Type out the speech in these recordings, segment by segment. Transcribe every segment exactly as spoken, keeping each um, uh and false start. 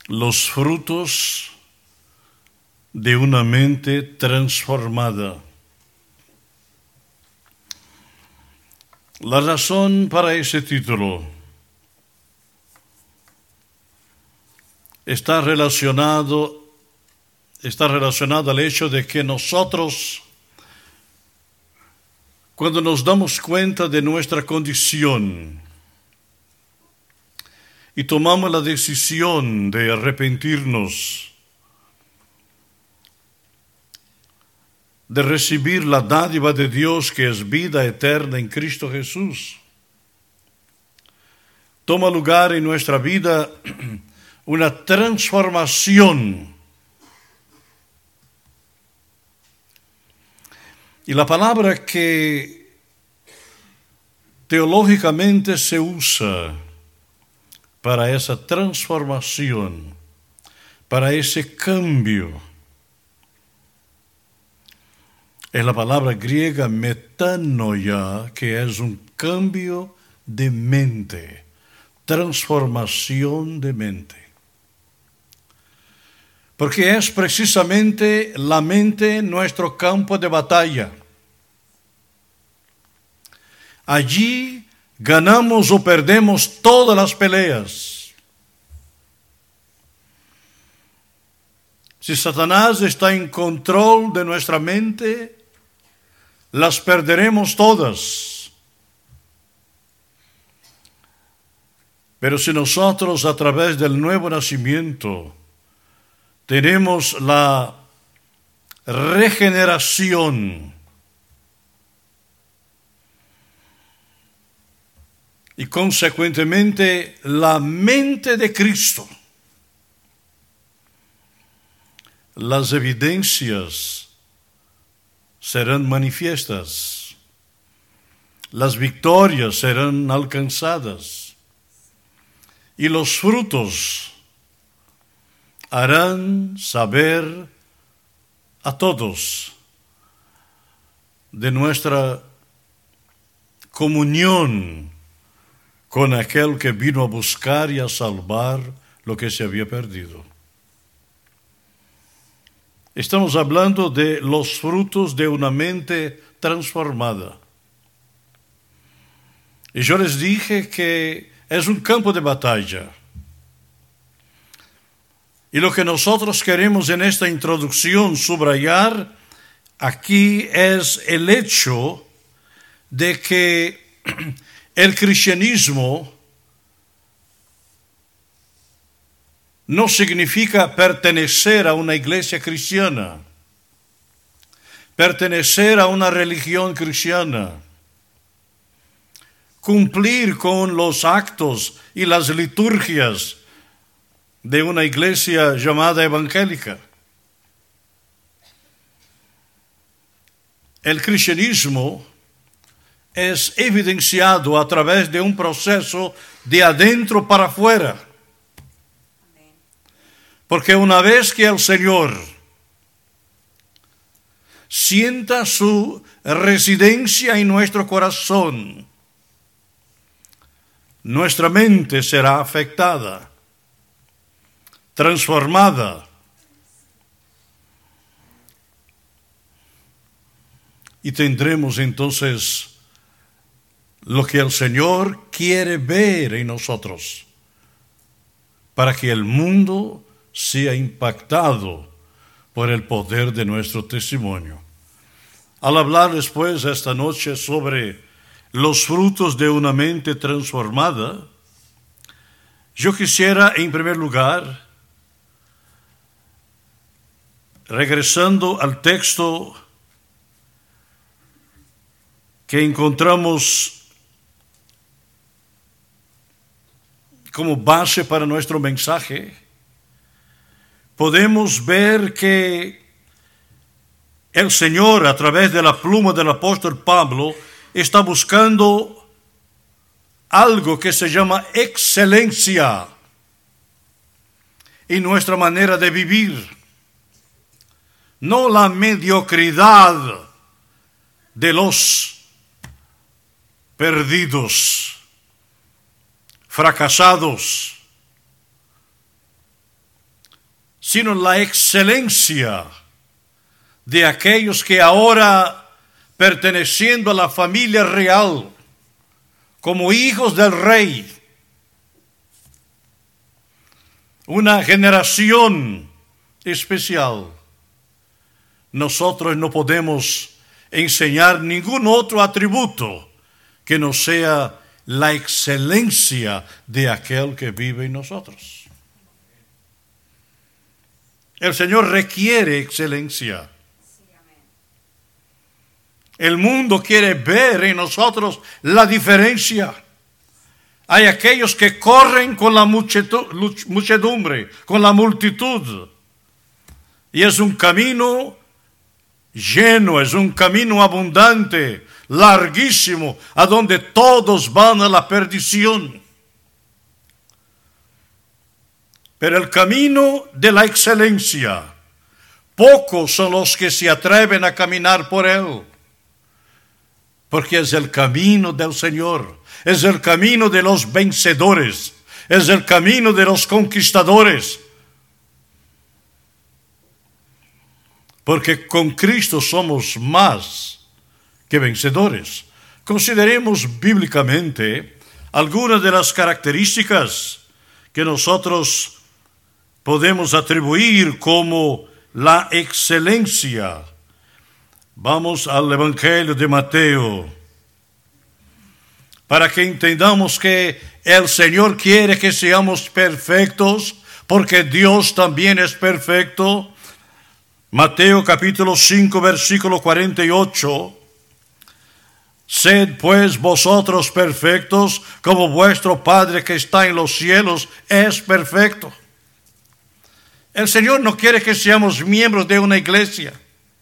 Los frutos de una mente transformada. La razón para ese título está relacionado, está relacionado al hecho de que nosotros, cuando nos damos cuenta de nuestra condición y tomamos la decisión de arrepentirnos, de recibir la dádiva de Dios que es vida eterna en Cristo Jesús, toma lugar en nuestra vida una transformación. Y la palabra que teológicamente se usa para esa transformación, para ese cambio, es la palabra griega metanoia, que es un cambio de mente, transformación de mente. Porque es precisamente la mente nuestro campo de batalla. Allí ganamos o perdemos todas las peleas. Si Satanás está en control de nuestra mente, las perderemos todas. Pero si nosotros a través del nuevo nacimiento tenemos la regeneración y consecuentemente la mente de Cristo, las evidencias serán manifiestas, las victorias serán alcanzadas y los frutos harán saber a todos de nuestra comunión con aquel que vino a buscar y a salvar lo que se había perdido. Estamos hablando de los frutos de una mente transformada. Y yo les dije que es un campo de batalla. Y lo que nosotros queremos en esta introducción subrayar aquí es el hecho de que el cristianismo no significa pertenecer a una iglesia cristiana, pertenecer a una religión cristiana, cumplir con los actos y las liturgias de una iglesia llamada evangélica. El cristianismo es evidenciado a través de un proceso de adentro para afuera. Porque una vez que el Señor sienta su residencia en nuestro corazón, nuestra mente será afectada, transformada. Y tendremos entonces lo que el Señor quiere ver en nosotros, para que el mundo sea impactado por el poder de nuestro testimonio. Al hablar después esta noche sobre los frutos de una mente transformada, yo quisiera en primer lugar, regresando al texto que encontramos como base para nuestro mensaje, podemos ver que el Señor, a través de la pluma del apóstol Pablo, está buscando algo que se llama excelencia en nuestra manera de vivir. No la mediocridad de los perdidos, fracasados, sino la excelencia de aquellos que ahora, perteneciendo a la familia real, como hijos del rey, una generación especial, nosotros no podemos enseñar ningún otro atributo que no sea la excelencia de aquel que vive en nosotros. El Señor requiere excelencia. El mundo quiere ver en nosotros la diferencia. Hay aquellos que corren con la muchedumbre, con la multitud. Y es un camino lleno, es un camino abundante, larguísimo, a donde todos van a la perdición. Pero el camino de la excelencia, pocos son los que se atreven a caminar por él. Porque es el camino del Señor, es el camino de los vencedores, es el camino de los conquistadores. Porque con Cristo somos más que vencedores. Consideremos bíblicamente algunas de las características que nosotros podemos atribuir como la excelencia. Vamos al Evangelio de Mateo, para que entendamos que el Señor quiere que seamos perfectos, porque Dios también es perfecto. Mateo capítulo cinco, versículo cuarenta y ocho. Sed pues vosotros perfectos, como vuestro Padre que está en los cielos es perfecto. El Señor no quiere que seamos miembros de una iglesia.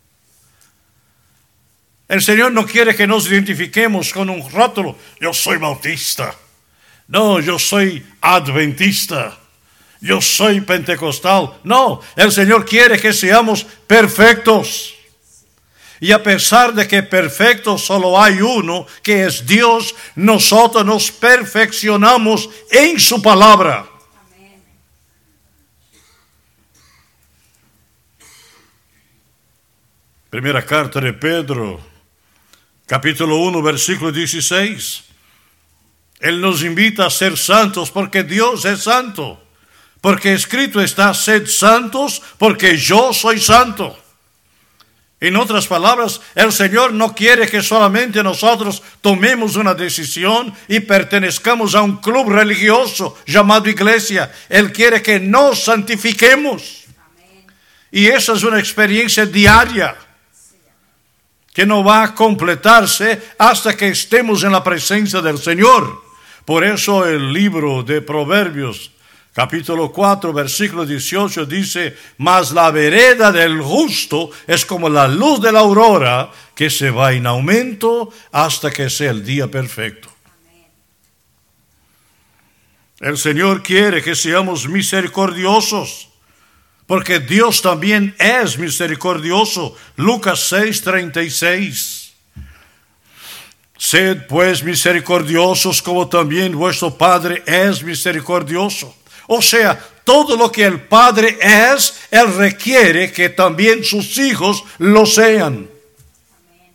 El Señor no quiere que nos identifiquemos con un rótulo. Yo soy bautista. No, yo soy adventista. Yo soy pentecostal. No, el Señor quiere que seamos perfectos. Y a pesar de que perfecto solo hay uno, que es Dios, nosotros nos perfeccionamos en su palabra. Amén. Primera carta de Pedro, capítulo uno, versículo dieciséis. Él nos invita a ser santos porque Dios es santo. Porque escrito está, sed santos porque yo soy santo. En otras palabras, el Señor no quiere que solamente nosotros tomemos una decisión y pertenezcamos a un club religioso llamado iglesia. Él quiere que nos santifiquemos. Amén. Y esa es una experiencia diaria que no va a completarse hasta que estemos en la presencia del Señor. Por eso el libro de Proverbios, capítulo cuatro, versículo dieciocho, dice, mas la vereda del justo es como la luz de la aurora, que se va en aumento hasta que sea el día perfecto. Amén. El Señor quiere que seamos misericordiosos, porque Dios también es misericordioso. Lucas seis, treinta y seis. Sed pues misericordiosos como también vuestro Padre es misericordioso. O sea, todo lo que el Padre es, Él requiere que también sus hijos lo sean. Amén.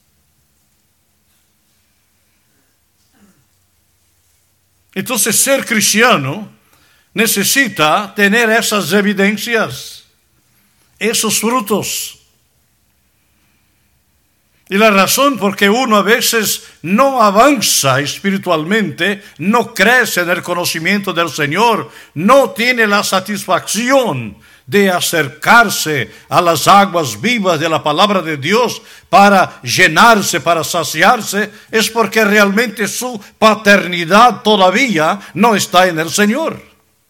Entonces, ser cristiano necesita tener esas evidencias, esos frutos. Y la razón por que uno a veces no avanza espiritualmente, no crece en el conocimiento del Señor, no tiene la satisfacción de acercarse a las aguas vivas de la palabra de Dios para llenarse, para saciarse, es porque realmente su paternidad todavía no está en el Señor.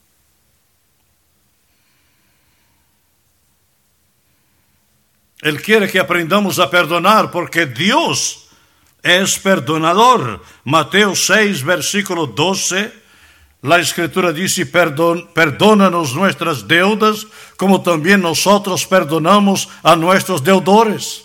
Él quiere que aprendamos a perdonar porque Dios es perdonador. Mateo seis, versículo doce, la Escritura dice, Perdón, perdónanos nuestras deudas, como también nosotros perdonamos a nuestros deudores.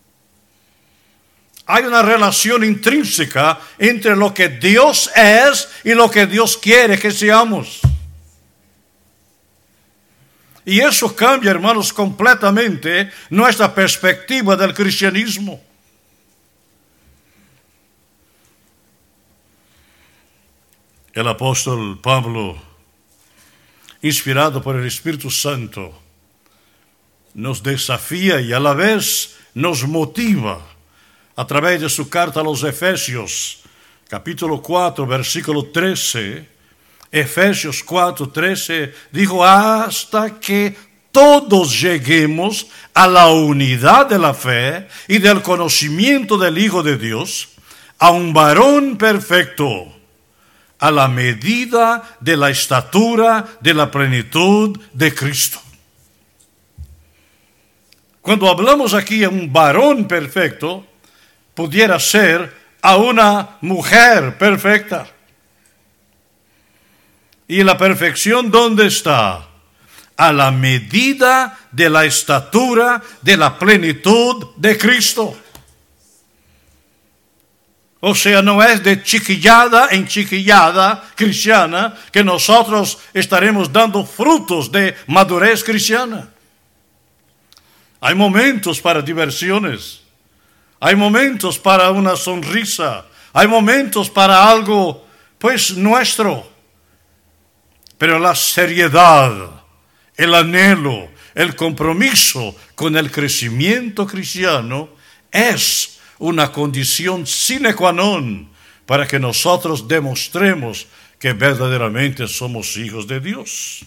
Hay una relación intrínseca entre lo que Dios es y lo que Dios quiere que seamos. Y eso cambia, hermanos, completamente nuestra perspectiva del cristianismo. El apóstol Pablo, inspirado por el Espíritu Santo, nos desafía y a la vez nos motiva a través de su carta a los Efesios, capítulo cuatro, versículo trece. Efesios cuatro, trece, dijo, hasta que todos lleguemos a la unidad de la fe y del conocimiento del Hijo de Dios, a un varón perfecto, a la medida de la estatura de la plenitud de Cristo. Cuando hablamos aquí de un varón perfecto, pudiera ser a una mujer perfecta. ¿Y la perfección dónde está? A la medida de la estatura de la plenitud de Cristo. O sea, no es de chiquillada en chiquillada cristiana que nosotros estaremos dando frutos de madurez cristiana. Hay momentos para diversiones. Hay momentos para una sonrisa. Hay momentos para algo, pues, nuestro. Pero la seriedad, el anhelo, el compromiso con el crecimiento cristiano es una condición sine qua non para que nosotros demostremos que verdaderamente somos hijos de Dios.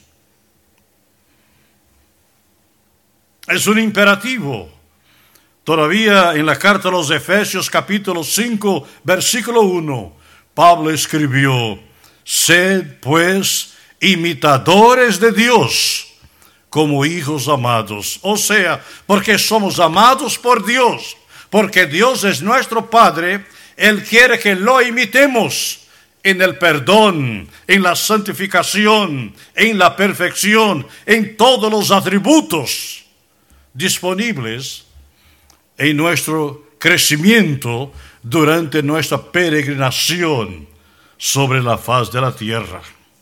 Es un imperativo. Todavía en la carta a los Efesios, capítulo cinco, versículo uno, Pablo escribió, sed pues imitadores de Dios como hijos amados. O sea, porque somos amados por Dios, porque Dios es nuestro Padre, Él quiere que lo imitemos en el perdón, en la santificación, en la perfección, en todos los atributos disponibles en nuestro crecimiento durante nuestra peregrinación sobre la faz de la tierra.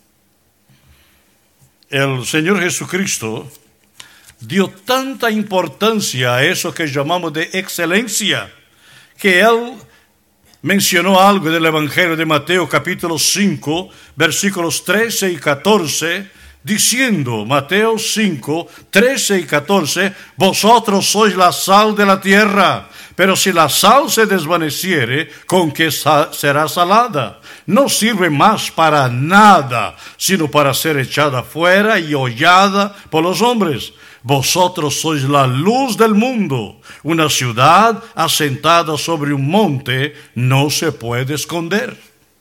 El Señor Jesucristo dio tanta importancia a eso que llamamos de excelencia, que Él mencionó algo del Evangelio de Mateo capítulo cinco, versículos trece y catorce, diciendo, Mateo cinco, trece y catorce, vosotros sois la sal de la tierra, pero si la sal se desvaneciere, ¿con qué sa- será salada? No sirve más para nada, sino para ser echada fuera y hollada por los hombres. Vosotros sois la luz del mundo. Una ciudad asentada sobre un monte no se puede esconder.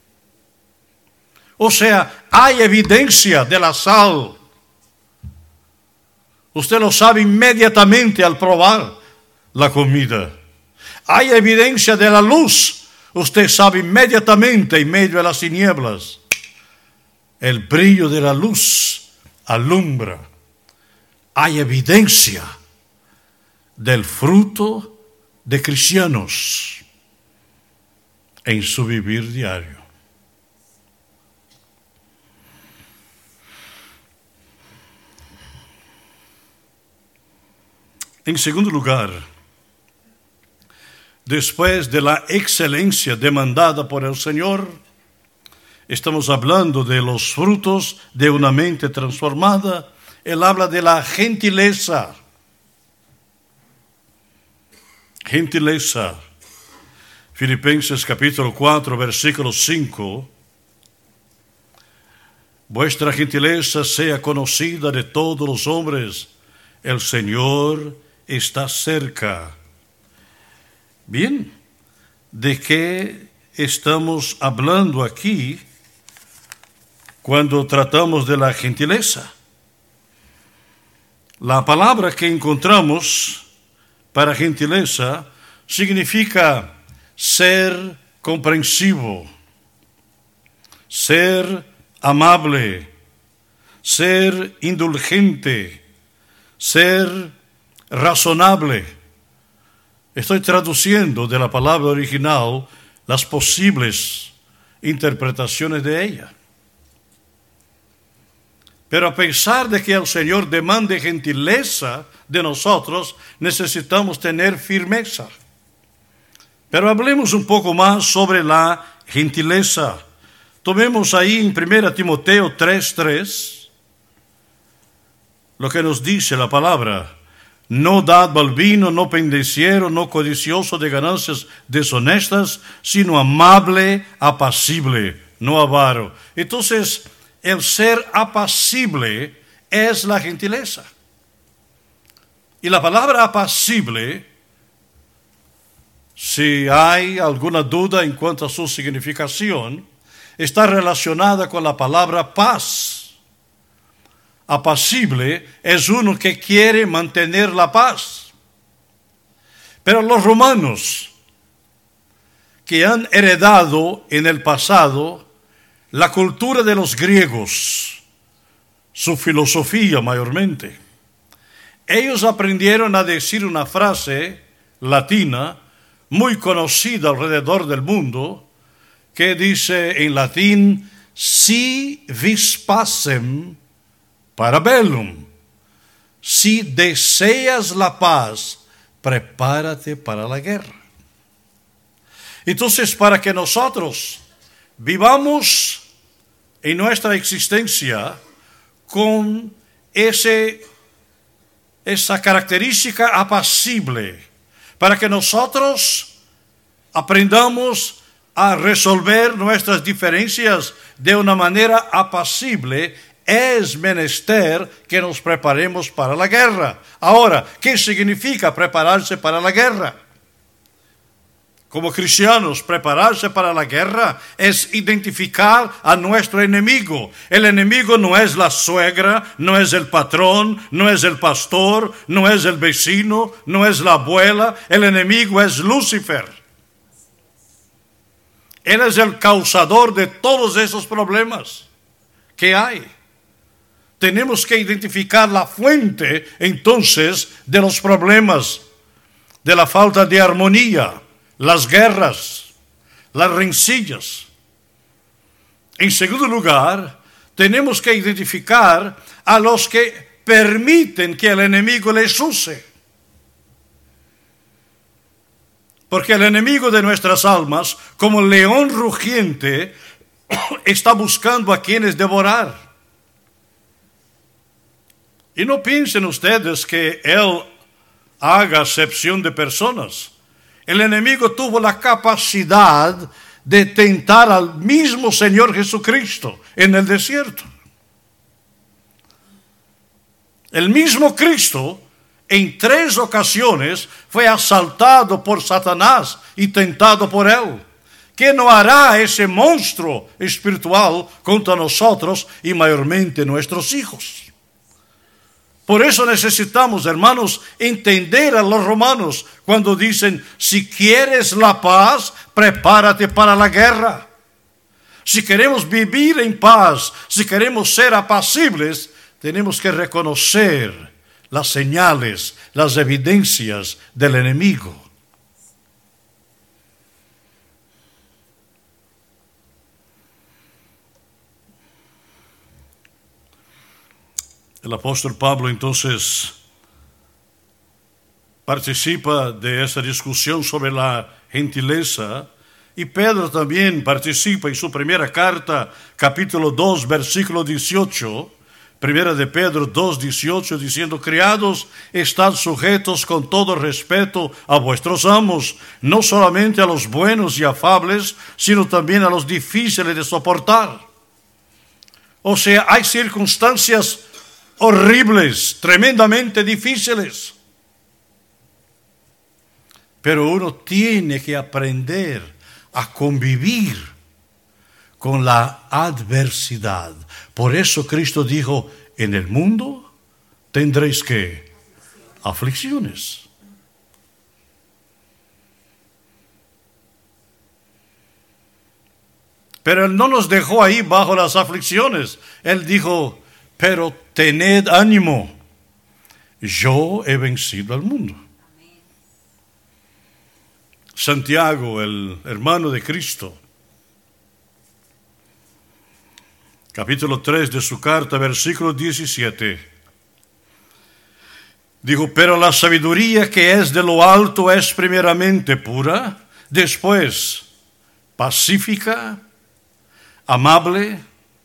O sea, hay evidencia de la sal. Usted lo sabe inmediatamente al probar la comida. Hay evidencia de la luz. Usted sabe inmediatamente en medio de las tinieblas. El brillo de la luz alumbra. Hay evidencia del fruto de cristianos en su vivir diario. En segundo lugar, después de la excelencia demandada por el Señor, estamos hablando de los frutos de una mente transformada. Él habla de la gentileza. Gentileza. Filipenses capítulo cuatro, versículo cinco. Vuestra gentileza sea conocida de todos los hombres. El Señor está cerca. Bien, ¿de qué estamos hablando aquí cuando tratamos de la gentileza? La palabra que encontramos para gentileza significa ser comprensivo, ser amable, ser indulgente, ser razonable. Estoy traduciendo de la palabra original las posibles interpretaciones de ella. Pero a pesar de que el Señor demande gentileza de nosotros, necesitamos tener firmeza. Pero hablemos un poco más sobre la gentileza. Tomemos ahí en primera Timoteo tres tres lo que nos dice la palabra. No dad al vino, no pendenciero, no codicioso de ganancias deshonestas, sino amable, apacible, no avaro. Entonces, el ser apacible es la gentileza. Y la palabra apacible, si hay alguna duda en cuanto a su significación, está relacionada con la palabra paz. Apacible es uno que quiere mantener la paz. Pero los romanos, que han heredado en el pasado la cultura de los griegos, su filosofía mayormente, ellos aprendieron a decir una frase latina muy conocida alrededor del mundo, que dice en latín, si vis pacem para bellum. Si deseas la paz, prepárate para la guerra. Entonces, para que nosotros vivamos en nuestra existencia con ese, esa característica apacible, para que nosotros aprendamos a resolver nuestras diferencias de una manera apacible, es menester que nos preparemos para la guerra. Ahora, ¿qué significa prepararse para la guerra? Como cristianos, prepararse para la guerra es identificar a nuestro enemigo. El enemigo no es la suegra, no es el patrón, no es el pastor, no es el vecino, no es la abuela. El enemigo es Lucifer. Él es el causador de todos esos problemas que hay. Tenemos que identificar la fuente, entonces, de los problemas, de la falta de armonía, las guerras, las rencillas. En segundo lugar, tenemos que identificar a los que permiten que el enemigo les use. Porque el enemigo de nuestras almas, como león rugiente, está buscando a quienes devorar. Y no piensen ustedes que él haga acepción de personas. El enemigo tuvo la capacidad de tentar al mismo Señor Jesucristo en el desierto. El mismo Cristo en tres ocasiones fue asaltado por Satanás y tentado por él. ¿Qué no hará ese monstruo espiritual contra nosotros y mayormente nuestros hijos? Por eso necesitamos, hermanos, entender a los romanos cuando dicen, si quieres la paz, prepárate para la guerra. Si queremos vivir en paz, si queremos ser apacibles, tenemos que reconocer las señales, las evidencias del enemigo. El apóstol Pablo entonces participa de esta discusión sobre la gentileza, y Pedro también participa en su primera carta, capítulo dos, versículo dieciocho, primera de Pedro dos, dieciocho, diciendo, criados, estad sujetos con todo respeto a vuestros amos, no solamente a los buenos y afables, sino también a los difíciles de soportar. O sea, hay circunstancias horribles, tremendamente difíciles. Pero uno tiene que aprender a convivir con la adversidad. Por eso Cristo dijo, en el mundo tendréis ¿qué? Aflicciones. Pero Él no nos dejó ahí bajo las aflicciones. Él dijo, pero tened ánimo, yo he vencido al mundo. Santiago, el hermano de Cristo, capítulo tres de su carta, versículo diecisiete. Dijo, pero la sabiduría que es de lo alto es primeramente pura, después pacífica, amable,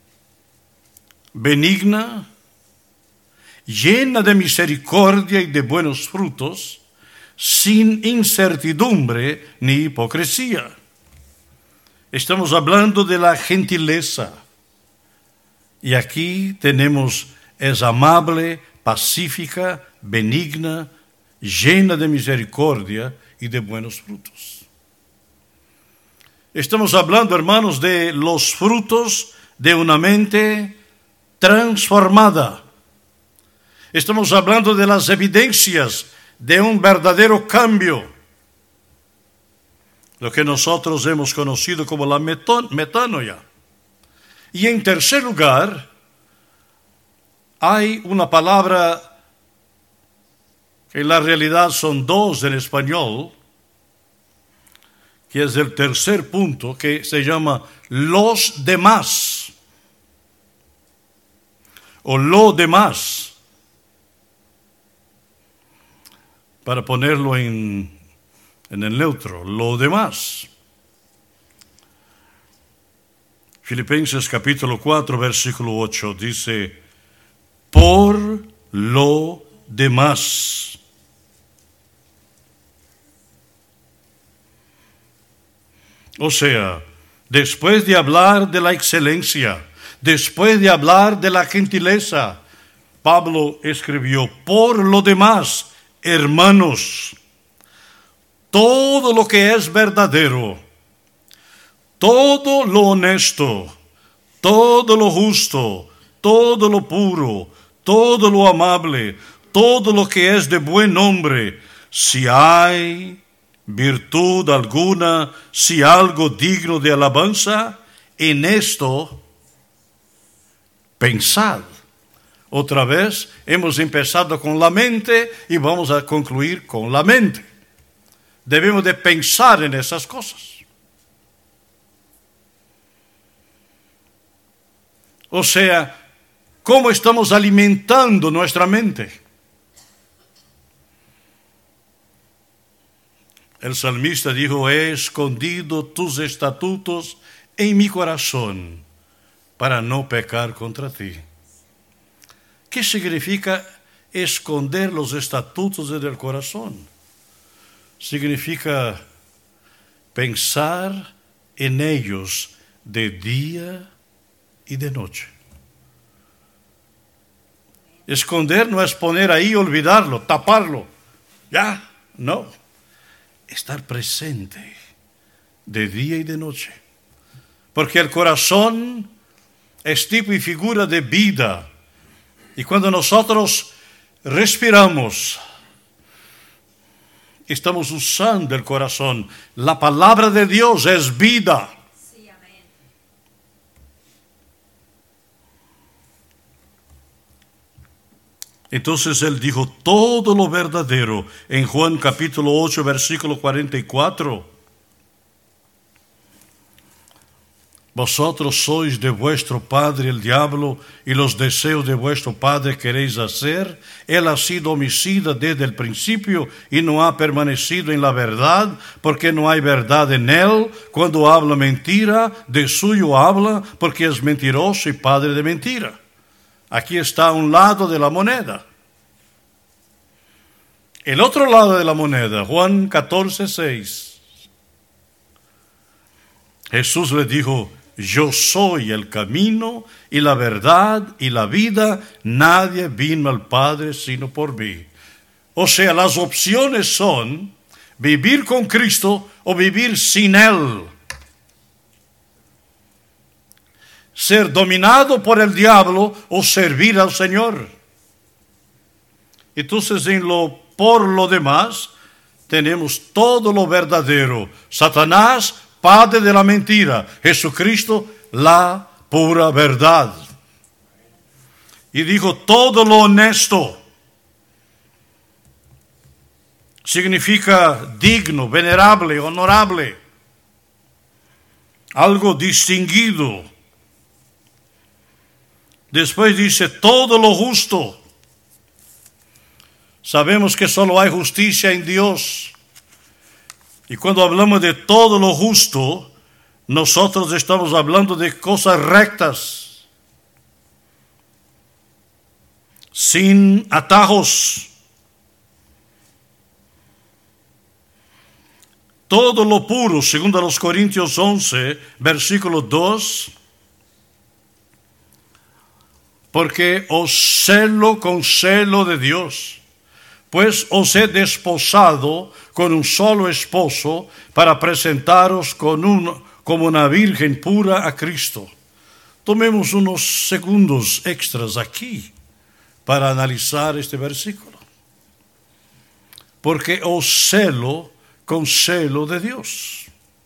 benigna, llena de misericordia y de buenos frutos, sin incertidumbre ni hipocresía. Estamos hablando de la gentileza. Y aquí tenemos, es amable, pacífica, benigna, llena de misericordia y de buenos frutos. Estamos hablando, hermanos, de los frutos de una mente transformada. Estamos hablando de las evidencias de un verdadero cambio, lo que nosotros hemos conocido como la metanoia. Y en tercer lugar, hay una palabra que en la realidad son dos en español, que es el tercer punto, que se llama los demás, o lo demás. Para ponerlo en, en el neutro, lo demás. Filipenses capítulo cuatro, versículo ocho, dice, por lo demás. O sea, después de hablar de la excelencia, después de hablar de la gentileza, Pablo escribió, por lo demás, hermanos, todo lo que es verdadero, todo lo honesto, todo lo justo, todo lo puro, todo lo amable, todo lo que es de buen nombre, si hay virtud alguna, si algo digno de alabanza, en esto pensad. Otra vez, hemos empezado con la mente y vamos a concluir con la mente. Debemos de pensar en esas cosas. O sea, ¿cómo estamos alimentando nuestra mente? El salmista dijo, he escondido tus estatutos en mi corazón para no pecar contra ti. ¿Qué significa esconder los estatutos en el corazón? Significa pensar en ellos de día y de noche. Esconder no es poner ahí, olvidarlo, taparlo. Ya, no. Estar presente de día y de noche. Porque el corazón es tipo y figura de vida. Y cuando nosotros respiramos, estamos usando el corazón. La palabra de Dios es vida. Sí, amén. Entonces él dijo todo lo verdadero en Juan capítulo ocho, versículo cuarenta y cuatro. Vosotros sois de vuestro padre el diablo, y los deseos de vuestro padre queréis hacer. Él ha sido homicida desde el principio y no ha permanecido en la verdad, porque no hay verdad en él. Cuando habla mentira, de suyo habla, porque es mentiroso y padre de mentira. Aquí está un lado de la moneda. El otro lado de la moneda, Juan catorce, seis. Jesús le dijo, yo soy el camino y la verdad y la vida. Nadie vino al Padre sino por mí. O sea, las opciones son vivir con Cristo o vivir sin Él. Ser dominado por el diablo o servir al Señor. Entonces, en lo por lo demás, tenemos todo lo verdadero. Satanás, padre de la mentira. Jesucristo, la pura verdad. Y dijo todo lo honesto. Significa digno, venerable, honorable. Algo distinguido. Después dice todo lo justo. Sabemos que solo hay justicia en Dios. Y cuando hablamos de todo lo justo, nosotros estamos hablando de cosas rectas, sin atajos. Todo lo puro, segundo a los Corintios once, versículo dos. Porque os celo con celo de Dios, pues os he desposado con un solo esposo para presentaros con un, como una virgen pura a Cristo. Tomemos unos segundos extras aquí para analizar este versículo. Porque os celo con celo de Dios.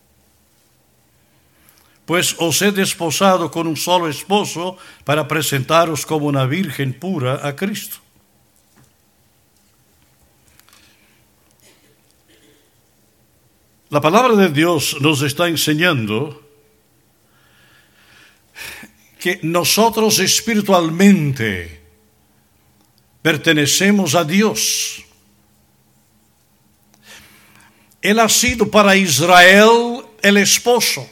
Pues os he desposado con un solo esposo para presentaros como una virgen pura a Cristo. La palabra de Dios nos está enseñando que nosotros espiritualmente pertenecemos a Dios. Él ha sido para Israel el esposo.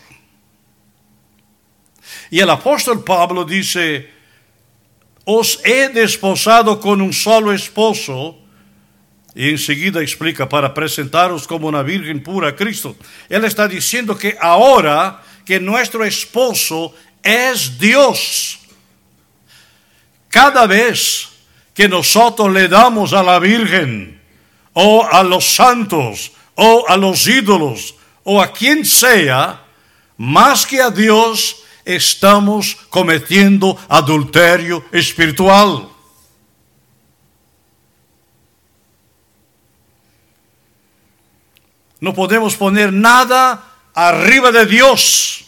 Y el apóstol Pablo dice, os he desposado con un solo esposo, y enseguida explica, para presentaros como una virgen pura a Cristo. Él está diciendo que ahora que nuestro esposo es Dios, cada vez que nosotros le damos a la Virgen, o a los santos, o a los ídolos, o a quien sea, más que a Dios, estamos cometiendo adulterio espiritual. No podemos poner nada arriba de Dios.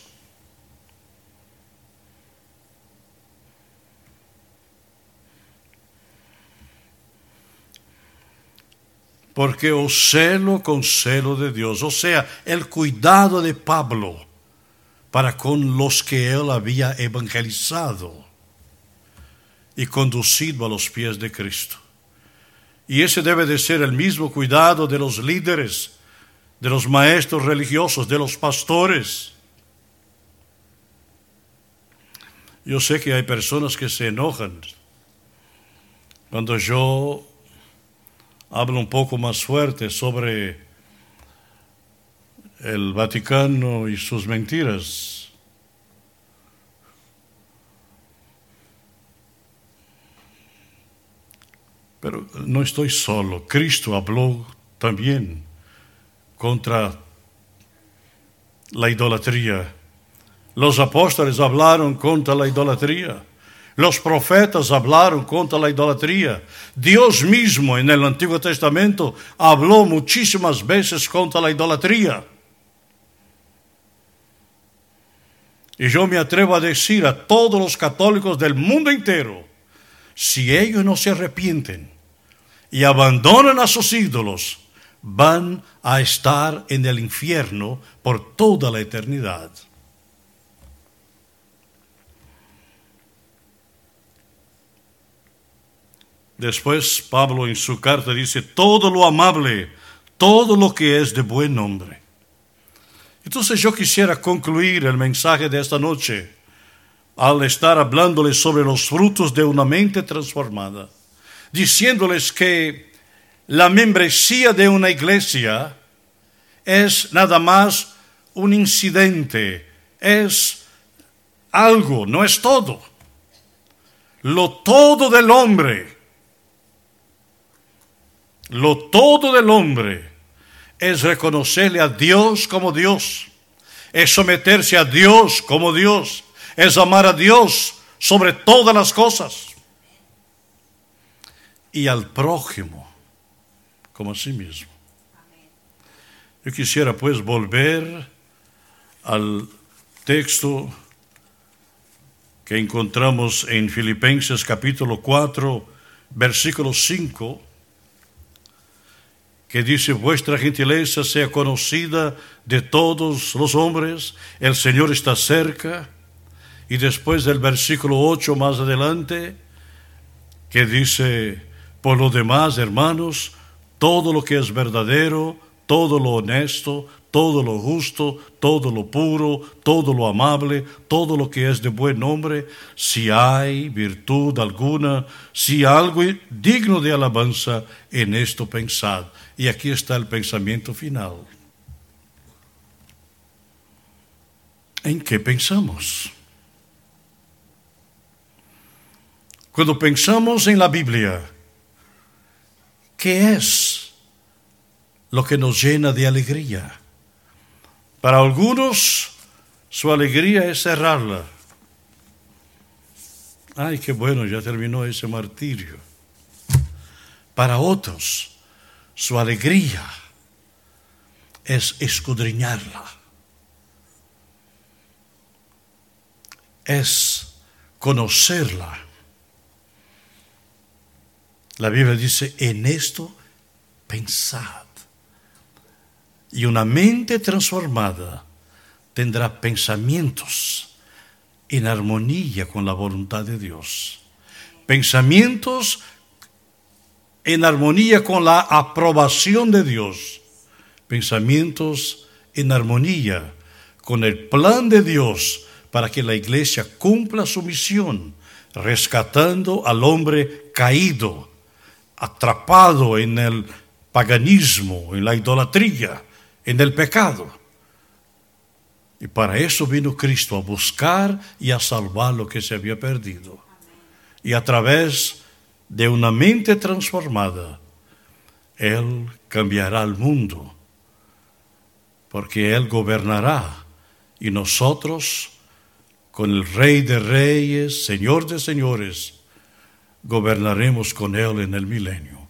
Porque os celo con celo de Dios. O sea, el cuidado de Pablo para con los que él había evangelizado y conducido a los pies de Cristo. Y ese debe de ser el mismo cuidado de los líderes, de los maestros religiosos, de los pastores. Yo sé que hay personas que se enojan cuando yo hablo un poco más fuerte sobre el Vaticano y sus mentiras. Pero no estoy solo. Cristo habló también contra la idolatría. Los apóstoles hablaron contra la idolatría. Los profetas hablaron contra la idolatría. Dios mismo en el Antiguo Testamento habló muchísimas veces contra la idolatría. Y yo me atrevo a decir a todos los católicos del mundo entero, si ellos no se arrepienten y abandonan a sus ídolos, van a estar en el infierno por toda la eternidad. Después Pablo en su carta dice, todo lo amable, todo lo que es de buen nombre. Entonces yo quisiera concluir el mensaje de esta noche al estar hablándoles sobre los frutos de una mente transformada, diciéndoles que la membresía de una iglesia es nada más un incidente, es algo, no es todo. Lo todo del hombre, lo todo del hombre es reconocerle a Dios como Dios, es someterse a Dios como Dios, es amar a Dios sobre todas las cosas y al prójimo como a sí mismo. Yo quisiera pues volver al texto que encontramos en Filipenses capítulo cuatro, versículo cinco, que dice, vuestra gentileza sea conocida de todos los hombres, el Señor está cerca. Y después del versículo ocho más adelante, que dice, por lo demás, hermanos, todo lo que es verdadero, todo lo honesto, todo lo justo, todo lo puro, todo lo amable, todo lo que es de buen nombre, si hay virtud alguna, si algo digno de alabanza, en esto pensad. Y aquí está el pensamiento final. ¿En qué pensamos? Cuando pensamos en la Biblia, ¿qué es lo que nos llena de alegría? Para algunos, su alegría es cerrarla. Ay, qué bueno, ya terminó ese martirio. Para otros, su alegría es escudriñarla. Es conocerla. La Biblia dice, en esto pensad. Y una mente transformada tendrá pensamientos en armonía con la voluntad de Dios. Pensamientos en armonía con la aprobación de Dios. Pensamientos en armonía con el plan de Dios para que la iglesia cumpla su misión, rescatando al hombre caído, atrapado en el paganismo, en la idolatría, en el pecado. Y para eso vino Cristo, a buscar y a salvar lo que se había perdido. Y a través de una mente transformada, Él cambiará el mundo, porque Él gobernará, y nosotros, con el Rey de Reyes, Señor de Señores, gobernaremos con Él en el milenio.